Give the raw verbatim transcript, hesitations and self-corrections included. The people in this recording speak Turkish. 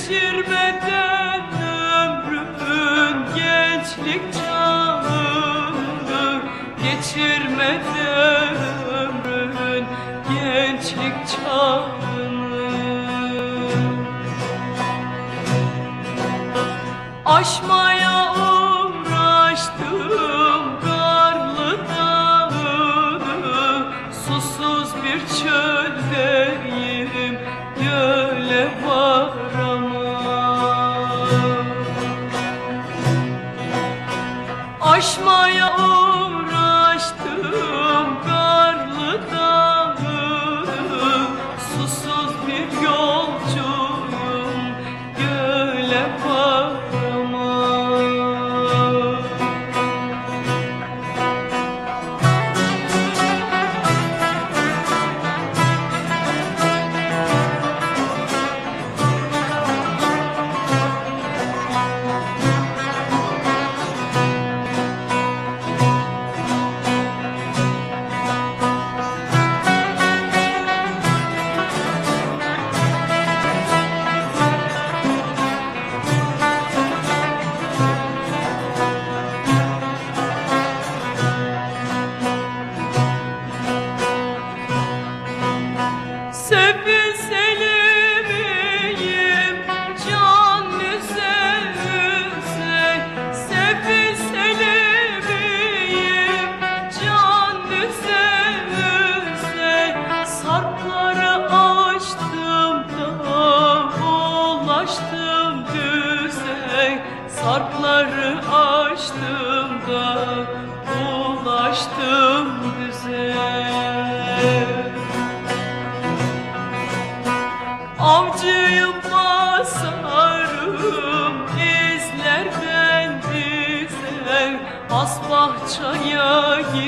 Geçirmeden ömrümün gençlik çağını, geçirmeden ömrümün gençlik çağını. Aşmaya uğraştım karlı dağını, susuz bir çöldeyim, göle varamam. Aşmaya uğraştım karlı dağını, susuz bir yolcuyum, göle varamam. Sevilseli miyim can üzey üzey, sevilseli miyim can üzey üzey. Sarpları açtım da ulaştım düzey, sarpları açtım da ulaştım düzey. Avcıyım basarım izlerden dizer, has bahçaya